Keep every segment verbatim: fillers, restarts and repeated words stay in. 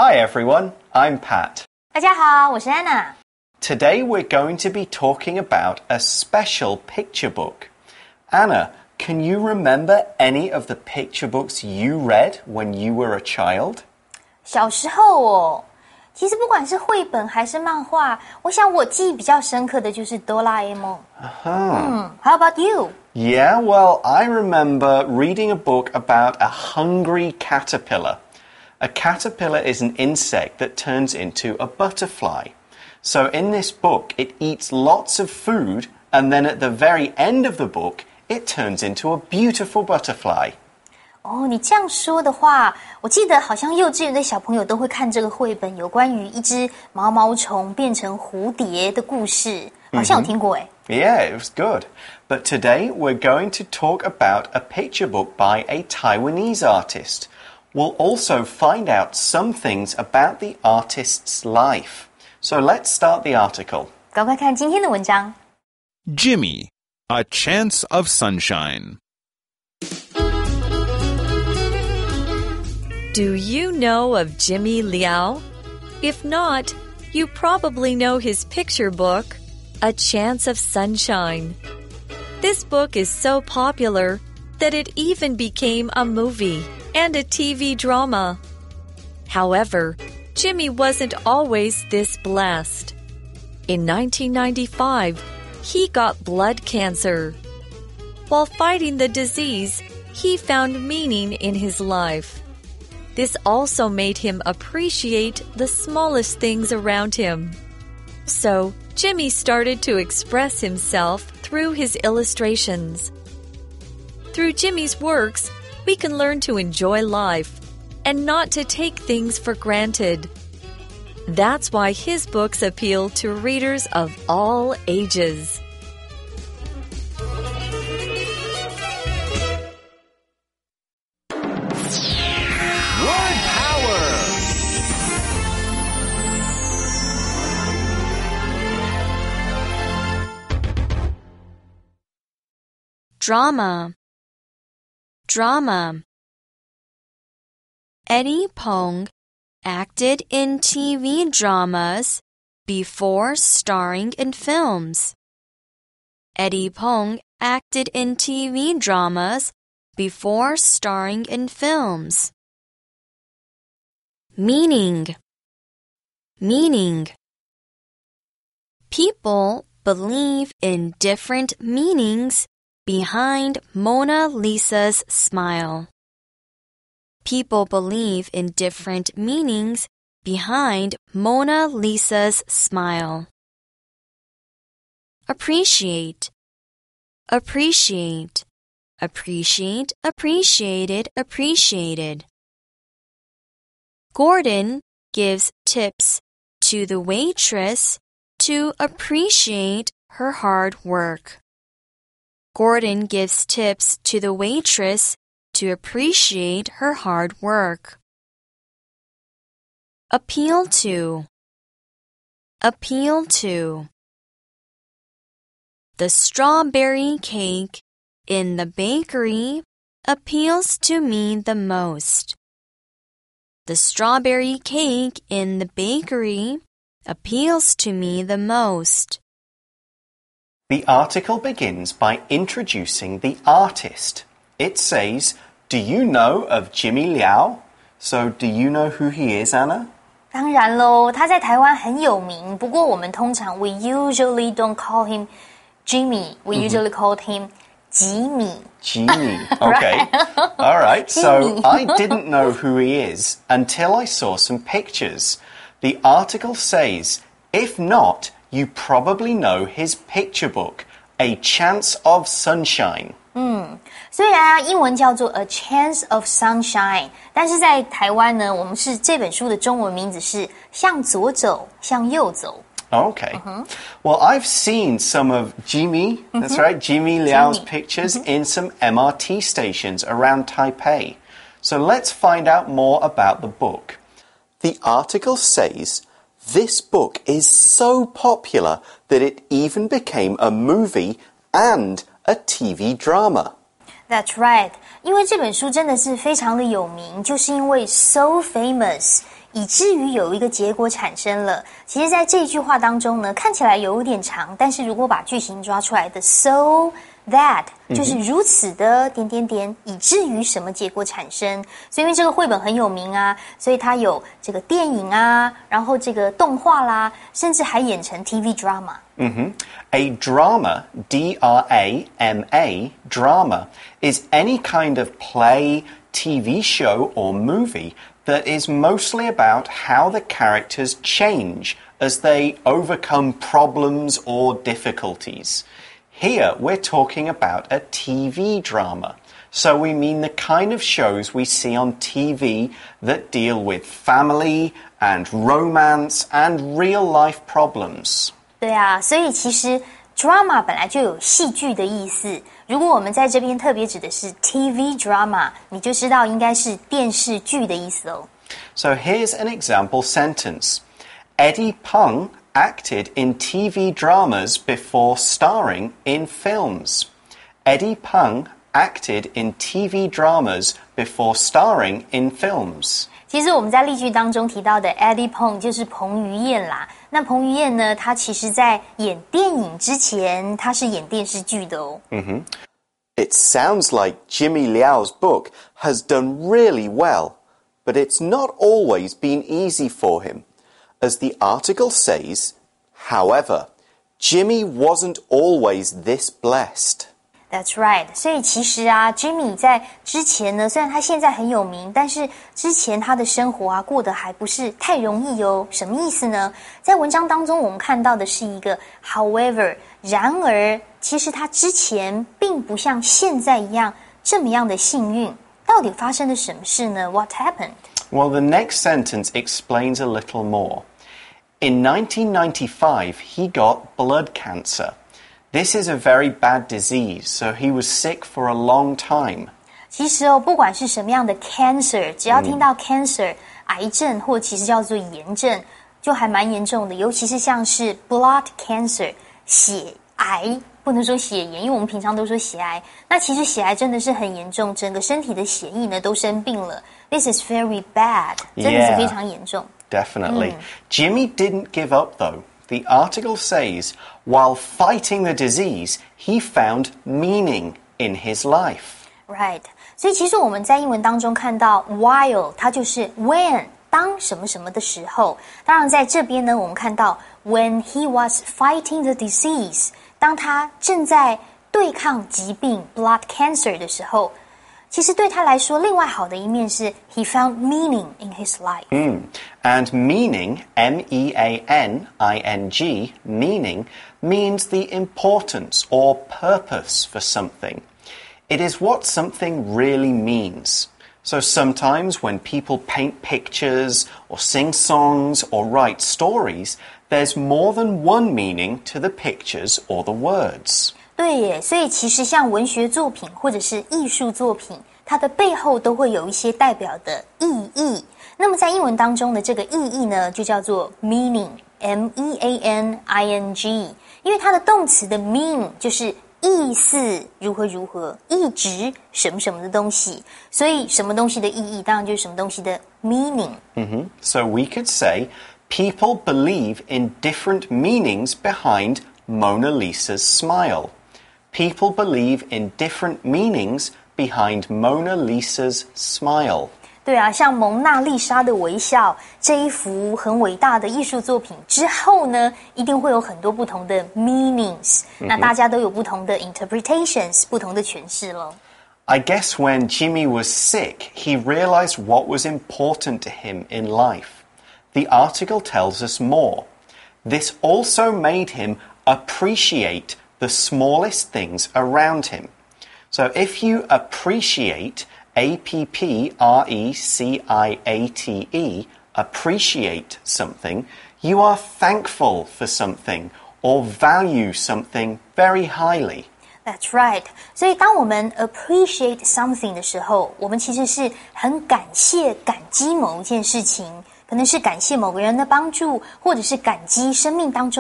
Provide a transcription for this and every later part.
Hi everyone, I'm Pat. 大家好，我是 Anna. Today we're going to be talking about a special picture book. Anna, can you remember any of the picture books you read when you were a child? 小时候哦，其实不管是绘本还是漫画，我想我记忆比较深刻的就是哆啦 A 梦。 Uh-huh. 嗯 How about you? Yeah, well, I remember reading a book about a hungry caterpillar.A caterpillar is an insect that turns into a butterfly. So in this book, it eats lots of food, and then at the very end of the book, it turns into a beautiful butterfly. 哦，你这样说的话，我记得好像幼稚园的小朋友都会看这个绘本，有关于一只毛毛虫变成蝴蝶的故事，好像有听过诶。 Yeah, it was good. But today, we're going to talk about a picture book by a Taiwanese artist.We'll also find out some things about the artist's life. So let's start the article. 赶快看今天的文章。 Jimmy, A Chance of Sunshine. Do you know of Jimmy Liao? If not, you probably know his picture book, A Chance of Sunshine. This book is so popular that it even became a movie.And a T V drama. However, Jimmy wasn't always this blessed. In nineteen ninety-five, he got blood cancer. While fighting the disease, he found meaning in his life. This also made him appreciate the smallest things around him. So, Jimmy started to express himself through his illustrations. Through Jimmy's works,We can learn to enjoy life and not to take things for granted. That's why his books appeal to readers of all ages. Word power! Drama.Drama. Eddie Pong acted in T V dramas before starring in films. Eddie Pong acted in T V dramas before starring in films. Meaning. Meaning. People believe in different meanings behind Mona Lisa's smile. People believe in different meanings behind Mona Lisa's smile. Appreciate. Appreciate. Appreciate, appreciated, appreciated. Gordon gives tips to the waitress to appreciate her hard work.Gordon gives tips to the waitress to appreciate her hard work. Appeal to. Appeal to. The strawberry cake in the bakery appeals to me the most. The strawberry cake in the bakery appeals to me the most.The article begins by introducing the artist. It says, do you know of Jimmy Liao? So, do you know who he is, Anna? 当然咯，他在台湾很有名，不过我们通常 we usually don't call him Jimmy. We usually call him Jimmy. Jimmy, okay. All right, so I didn't know who he is until I saw some pictures. The article says, if not,You probably know his picture book, A Chance of Sunshine. 嗯，虽然啊，英文叫做 A Chance of Sunshine， 但是在台湾呢，我们是这本书的中文名字是向左走，向右走。 Okay. Uh-huh. Well, I've seen some of Jimmy, that's right, Jimmy Liao's Jimmy. pictures in some M R T stations around Taipei. So let's find out more about the book. The article says...This book is so popular that it even became a movie and a T V drama. That's right. 因为这本书真的是非常的有名，就是因为 so famous， 以至于有一个结果产生了。其实在这句话当中呢，看起来有点长，但是如果把句型抓出来的 so that 就是如此的点点点，以至于什么结果产生。所以因为这个绘本很有名啊，所以它有这个电影啊，然后这个动画啦，甚至还演成 T V drama。 嗯哼 A drama, D R A M A, drama, is any kind of play, T V show or movie that is mostly about how the characters change as they overcome problems or difficulties. Here we're talking about a T V drama. So we mean the kind of shows we see on T V that deal with family and romance and real-life problems. 对啊，所以其实 drama 本来就有戏剧的意思。如果我们在这边特别指的是 T V drama， 你就知道应该是电视剧的意思哦。 So here's an example sentence. Eddie Peng acted in T V dramas before starring in films. Eddie Peng acted in T V dramas before starring in films. 其实我们在例句当中提到的 Eddie Peng 就是彭于晏啦。那彭于晏呢，他其实在演电影之前，他是演电视剧的哦。 Mm-hmm. It sounds like Jimmy Liao's book has done really well, but it's not always been easy for him. As the article says, however, Jimmy wasn't always this blessed. That's right. 所以其实啊 Jimmy 在之前呢，虽然他现在很有名，但是之前他的生活啊过得还不是太容易哦。什么意思呢？在文章当中我们看到的是一个 however， 然而其实他之前并不像现在一样这么样的幸运。到底发生了什么事呢？ What happened? Well, the next sentence explains a little more. In nineteen ninety-five, he got blood cancer. This is a very bad disease, so he was sick for a long time. 其实哦，不管是什么样的 cancer， 只要听到 cancer，、嗯、癌症或其实叫做炎症，就还蛮严重的。尤其是像是 blood cancer， 血癌，不能说血炎，因为我们平常都说血癌。那其实血癌真的是很严重，整个身体的血液呢都生病了。This is very bad， 真的是非常严重。 Yeah, definitely. 嗯、Jimmy didn't give up though. The article says, while fighting the disease, he found meaning in his life. Right. 所以其实我们在英文当中看到 while， 它就是 when， 当什么什么的时候。当然在这边呢，我们看到 when he was fighting the disease， 当他正在对抗疾病 blood cancer 的时候。其实对他来说，另外好的一面是 he found meaning in his life. Mm. And meaning, M E A N I N G, meaning, means the importance or purpose for something. It is what something really means. So sometimes when people paint pictures or sing songs or write stories, there's more than one meaning to the pictures or the words. 对耶，所以其实像文学作品或者是艺术作品，它的背后都会有一些代表的意义。那么在英文当中的这个意义呢，就叫做 meaning， M E A N I N G， 因为它的动词的 mean 就是意思如何如何，意指什么什么的东西，所以什么东西的意义当然就是什么东西的 meaning。 Mm-hmm. So we could say people believe in different meanings behind Mona Lisa's smile. People believe in different meanings behind Mona Lisa's smile. 对啊，像蒙娜丽莎的微笑这一幅很伟大的艺术作品之后呢，一定会有很多不同的 meanings、嗯、那大家都有不同的 interpretations， 不同的诠释咯。 I guess when Jimmy was sick, he realized what was important to him in life. The article tells us more. This also made him appreciate the smallest things around him. So if you appreciate, A P P R E C I A T E, appreciate something, you are thankful for something or value something very highly. That's right. 所以当我们 appreciate something 的时候，我们其实是很感谢、感激某一件事情，可能是感谢某个人的帮助，或者是感激生命当中的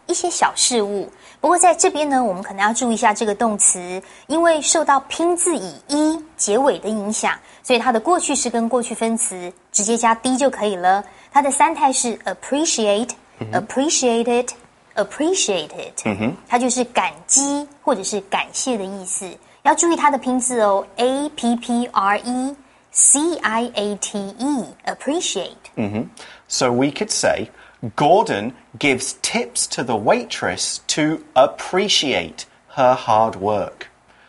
一些小事物。不过在这边呢，我们可能要注意一下这个动词，因为受到拼字以 e 结尾的影响，所以它的过去式跟过去分词直接加 d 就可以了。它的三态是 appreciate、嗯、appreciated appreciated、嗯、它就是感激或者是感谢的意思。要注意它的拼字哦 A P P R E C I A T E appreciate、 嗯、So we could say Gordon gives tips to the waitress to appreciate her hard work.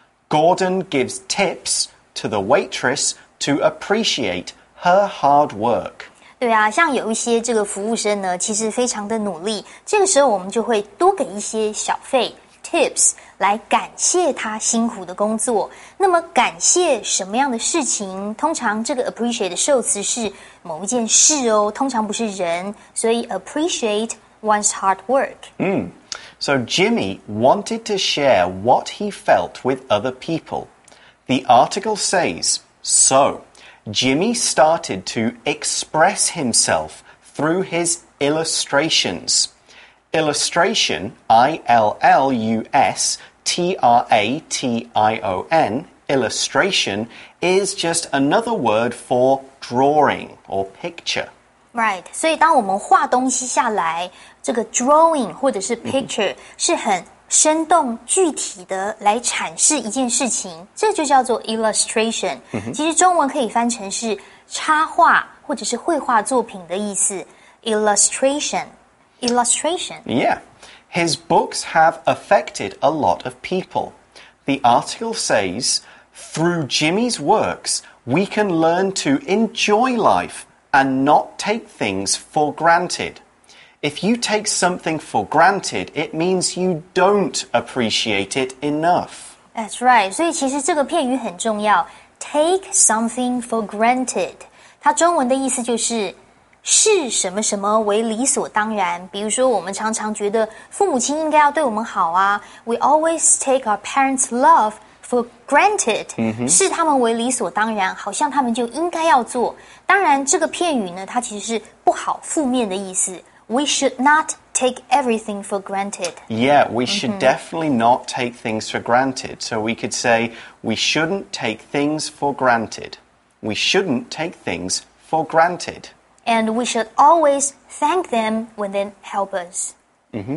Gordon gives tips to the waitress to appreciate her hard work. 对啊，像有一些这个服务生呢，其实非常的努力，这个时候我们就会多给一些小费 tips 来感谢他辛苦的工作。那么感谢什么样的事情？通常这个 appreciate 的受词是某一件事哦，通常不是人，所以 appreciate one's hard work. Mm. So Jimmy wanted to share what he felt with other people. The article says, so Jimmy started to express himself through his illustrations. Illustration, I L L U S T R A T I O N, illustration is just another word for drawing or picture. Right, 所以当我们画东西下来，这个 drawing 或者是 picture、嗯、是很生动具体的来阐释一件事情，这就叫做 illustration、嗯、其实中文可以翻成是插画或者是绘画作品的意思 illustration illustration Yeah, his books have affected a lot of people. The article says, through Jimmy's works, we can learn to enjoy life and not take things for granted. If you take something for granted, it means you don't appreciate it enough. That's right. 所以其实这个片语很重要 take something for granted. 它中文的意思就是视什么什么为理所当然。比如说我们常常觉得父母亲应该要对我们好啊 We always take our parents' love for granted、嗯、视他们为理所当然，好像他们就应该要做。当然这个片语呢，它其实是不好负面的意思。We should not take everything for granted. Yeah, we should、mm-hmm. definitely not take things for granted. So we could say, we shouldn't take things for granted. We shouldn't take things for granted. And we should always thank them when they help us. Mm-hmm.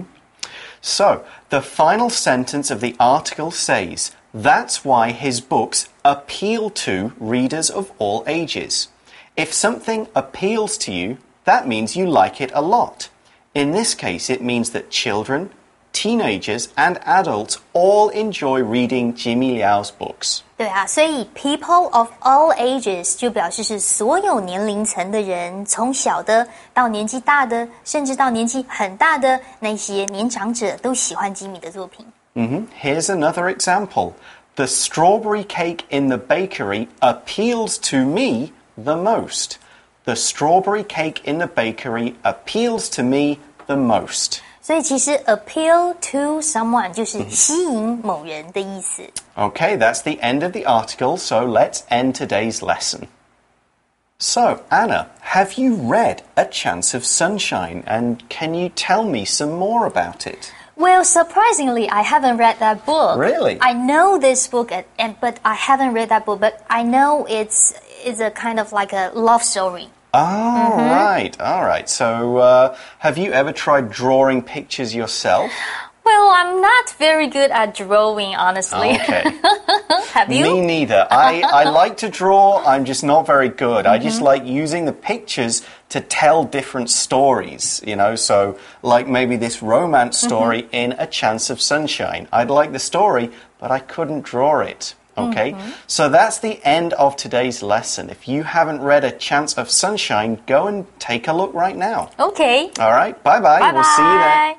So, the final sentence of the article says, that's why his books appeal to readers of all ages. If something appeals to you, that means you like it a lot. In this case, it means that children, teenagers, and adults all enjoy reading Jimmy Liao's books. 对啊，所以 people of all ages 就表示是所有年龄层的人，从小的到年纪大的，甚至到年纪很大的那些年长者都喜欢吉米的作品。 Mm-hmm. Here's another example. The strawberry cake in the bakery appeals to me the most. The strawberry cake in the bakery appeals to me the most. 所以其实 appeal to someone 就是吸引某人的意思。 Okay, that's the end of the article, so let's end today's lesson. So, Anna, have you read A Chance of Sunshine, and can you tell me some more about it? Well, surprisingly, I haven't read that book. Really? I know this book, and but I haven't read that book, but I know it's, it's a kind of like a love story. Oh, mm-hmm. right. All right. So, uh, have you ever tried drawing pictures yourself? Well, I'm not very good at drawing, honestly. Okay. Have you? Me neither. I, I like to draw, I'm just not very good. Mm-hmm. I just like using the pictures to tell different stories, you know, so like maybe this romance story mm-hmm. in A Chance of Sunshine. I'd like the story, but I couldn't draw it. Okay, mm-hmm. so that's the end of today's lesson. If you haven't read A Chance of Sunshine, go and take a look right now. Okay. All right, bye-bye. Bye-bye. We'll see you there.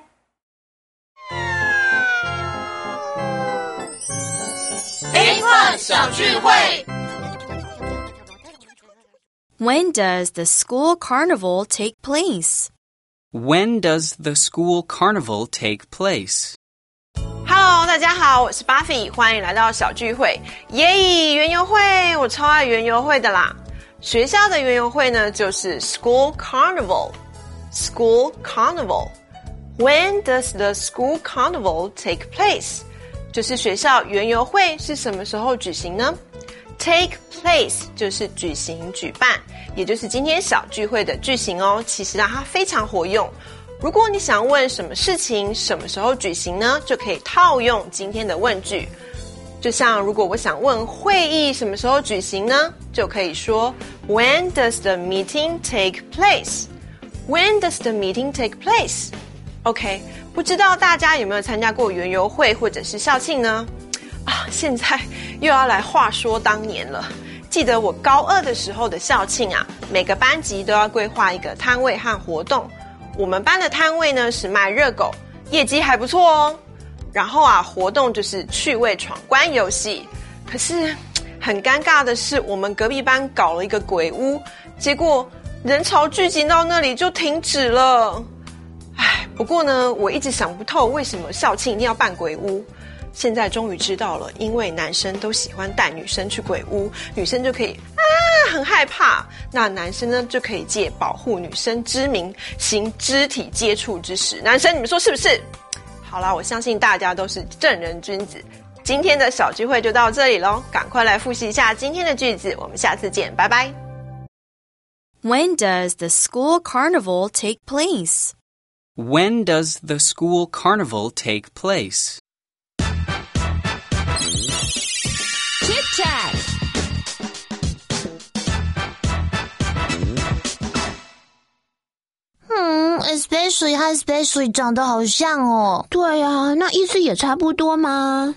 When does the school carnival take place? When does the school carnival take place? Hello， 大家好，我是 Buffy， 欢迎来到小聚会。耶，园游会，我超爱园游会的啦。学校的园游会呢，就是 School Carnival。School Carnival。 When does the school carnival take place? 就是学校园游会是什么时候举行呢？ Take place 就是举行举办，也就是今天小聚会的句型哦。其实啊，它非常活用。如果你想问什么事情什么时候举行呢，就可以套用今天的问句。就像如果我想问会议什么时候举行呢，就可以说 When does the meeting take place? When does the meeting take place? OK， 不知道大家有没有参加过园游会或者是校庆呢？啊，现在又要来话说当年了。记得我高二的时候的校庆啊，每个班级都要规划一个摊位和活动。我们班的摊位呢是卖热狗，业绩还不错哦。然后啊，活动就是趣味闯关游戏。可是很尴尬的是，我们隔壁班搞了一个鬼屋，结果人潮聚集到那里就停止了。唉，不过呢，我一直想不透为什么校庆一定要办鬼屋。现在终于知道了，因为男生都喜欢带女生去鬼屋，女生就可以啊很害怕，那男生呢就可以借保护女生之名行肢体接触之实。男生你们说是不是？好啦，我相信大家都是正人君子。今天的小聚会就到这里咯，赶快来复习一下今天的句子，我们下次见，拜拜。 When does the school carnival take place? When does the school carnival take place? Chit Chat. Hmm, especially 和 especially 长得好像哦。 对啊，那意思也差不多吗？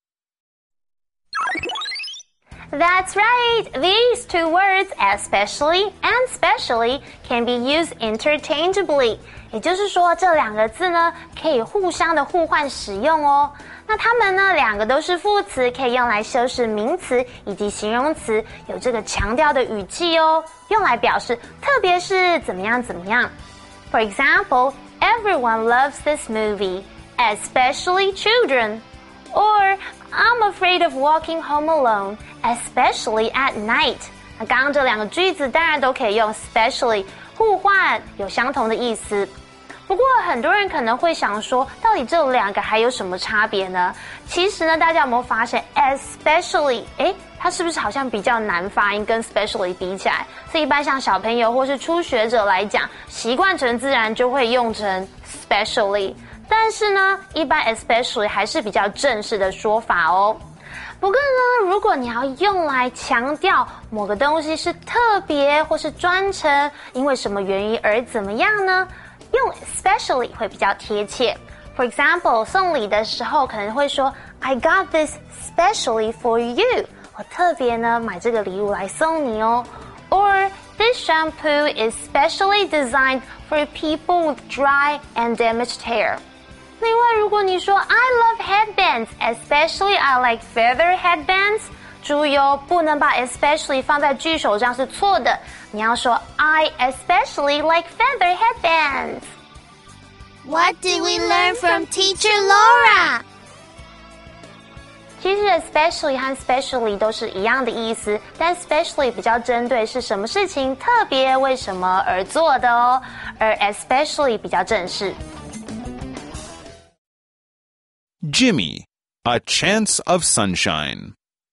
That's right. These two words, especially and specially, can be used interchangeably. 也就是说，这两个字呢，可以互相的互换使用哦。那它们呢，两个都是副词，可以用来修饰名词以及形容词，有这个强调的语气哦，用来表示特别是怎么样怎么样。For example, everyone loves this movie, especially children. Or, I'm afraid of walking home alone, especially at night. 那刚刚这两个句子当然都可以用 especially 互换，有相同的意思。不过很多人可能会想说，到底这两个还有什么差别呢？其实呢，大家有没有发现 especially 诶它是不是好像比较难发音，跟 specially 比起来？所以一般像小朋友或是初学者来讲，习惯成自然就会用成 specially。但是呢，一般 especially 还是比较正式的说法哦。不过呢，如果你要用来强调某个东西是特别或是专程，因为什么原因而怎么样呢？用 especially 会比较贴切。For example, 送礼的时候可能会说 I got this especially for you. 我特别呢买这个礼物来送你哦。Or this shampoo is specially designed for people with dry and damaged hair. 另外，如果你说 I love headbands, especially I like feather headbands， 注意哦，不能把 especially 放在句首上是错的。你要说 I especially like feather headbands. What did we learn from Teacher Laura? 其实 especially 和 specially 都是一样的意思，但 especially 比较针对是什么事情特别为什么而做的哦，而 especially 比较正式。 Jimmy, A Chance of Sunshine.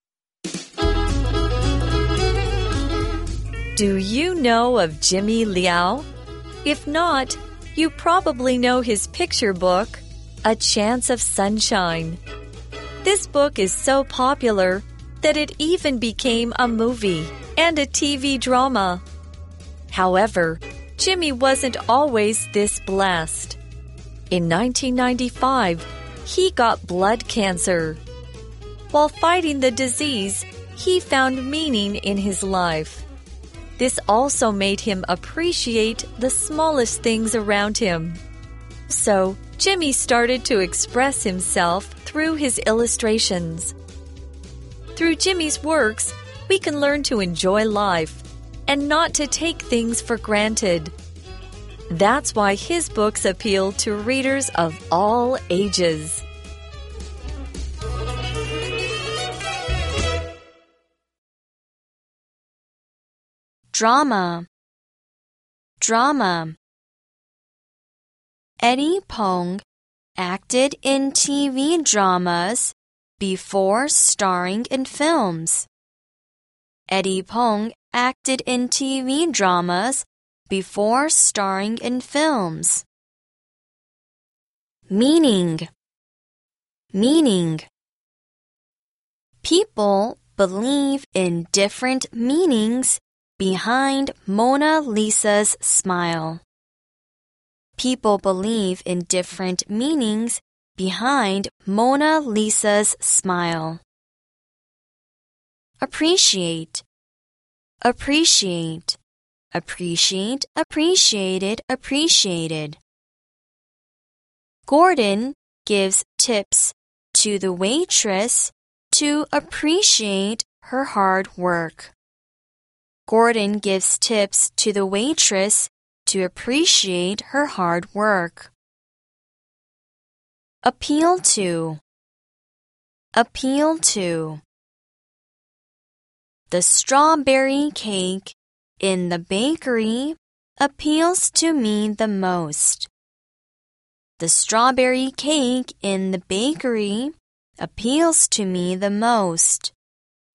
Do you know of Jimmy Liao? If not, you probably know his picture book, A Chance of Sunshine. This book is so popular that it even became a movie and a T V drama. However, Jimmy wasn't always this blessed. In nineteen ninety-five, he got blood cancer. While fighting the disease, he found meaning in his life. This also made him appreciate the smallest things around him. So, Jimmy started to express himself through his illustrations. Through Jimmy's works, we can learn to enjoy life and not to take things for granted. That's why his books appeal to readers of all ages. Drama. Drama. Eddie Peng acted in T V dramas before starring in films. Eddie Peng acted in T V dramas before starring in films. Meaning. Meaning. People believe in different meanings behind Mona Lisa's smile. People believe in different meanings behind Mona Lisa's smile. Appreciate. Appreciate. Appreciate, appreciated, appreciated. Gordon gives tips to the waitress to appreciate her hard work. Gordon gives tips to the waitress to appreciate her hard work. Appeal to. Appeal to. The strawberry cake in the bakery appeals to me the most. The strawberry cake in the bakery appeals to me the most.